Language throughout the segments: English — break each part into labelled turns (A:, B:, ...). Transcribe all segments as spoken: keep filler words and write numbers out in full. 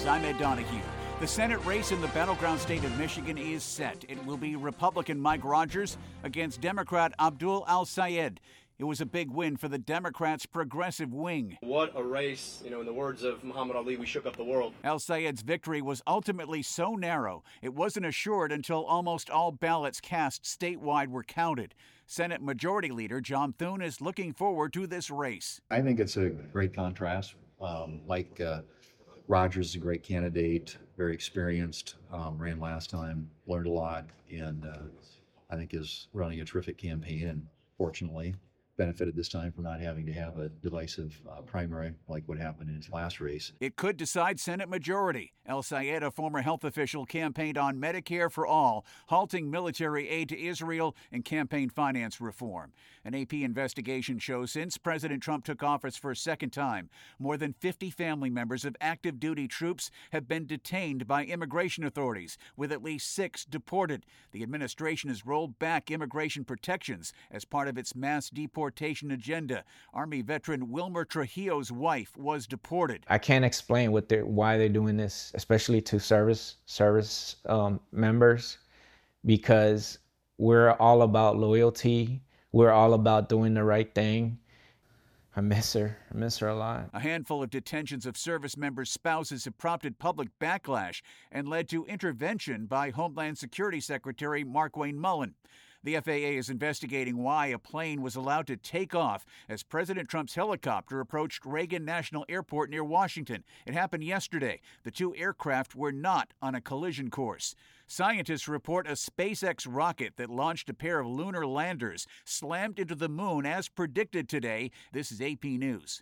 A: I'm Ed Donahue. The Senate race in the battleground state of Michigan is set. It will be Republican Mike Rogers against Democrat Abdul Al-Sayed. It was a big win for the Democrats' progressive wing.
B: What a race. You know, in the words of Muhammad Ali, we shook up the world.
A: Al-Sayed's victory was ultimately so narrow, it wasn't assured until almost all ballots cast statewide were counted. Senate Majority Leader John Thune is looking forward to this race.
C: I think it's a great contrast. Um, Mike uh, Rogers is a great candidate, very experienced, um, ran last time, learned a lot, and uh, I think is running a terrific campaign, and fortunately benefited this time from not having to have a divisive uh, primary like what happened in his last race.
A: It could decide Senate majority. Al-Sayed, a former health official, campaigned on Medicare for all, halting military aid to Israel, and campaign finance reform. An A P investigation shows since President Trump took office for a second time, more than fifty family members of active duty troops have been detained by immigration authorities, with at least six deported. The administration has rolled back immigration protections as part of its mass deportation agenda. Army veteran Wilmer Trujillo's wife was deported.
D: I can't explain what they're, why they're doing this, especially to service service um, members, because we're all about loyalty. We're all about doing the right thing. I miss her. I miss her a lot.
A: A handful of detentions of service members' spouses have prompted public backlash and led to intervention by Homeland Security Secretary Markwayne Mullin. The F A A is investigating why a plane was allowed to take off as President Trump's helicopter approached Reagan National Airport near Washington. It happened yesterday. The two aircraft were not on a collision course. Scientists report a SpaceX rocket that launched a pair of lunar landers slammed into the moon as predicted today. This is A P News.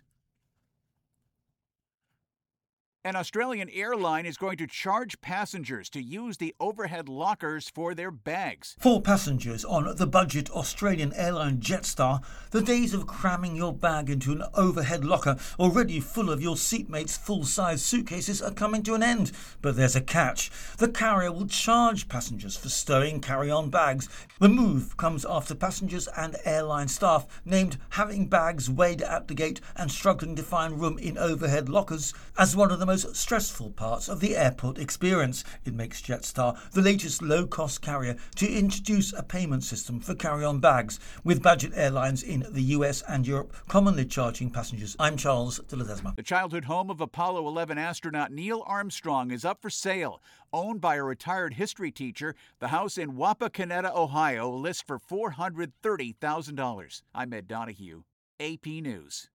A: An Australian airline is going to charge passengers to use the overhead lockers for their bags.
E: For passengers on the budget Australian airline Jetstar, the days of cramming your bag into an overhead locker already full of your seatmates' full-size suitcases are coming to an end. But there's a catch. The carrier will charge passengers for stowing carry-on bags. The move comes after passengers and airline staff named having bags weighed at the gate and struggling to find room in overhead lockers as one of the most stressful parts of the airport experience. It makes Jetstar the latest low-cost carrier to introduce a payment system for carry-on bags, with budget airlines in the U S and Europe commonly charging passengers. I'm Charles de Ledesma.
A: The childhood home of Apollo eleven astronaut Neil Armstrong is up for sale. Owned by a retired history teacher, the house in Wapakoneta, Ohio lists for four hundred thirty thousand dollars. I'm Ed Donahue, A P News.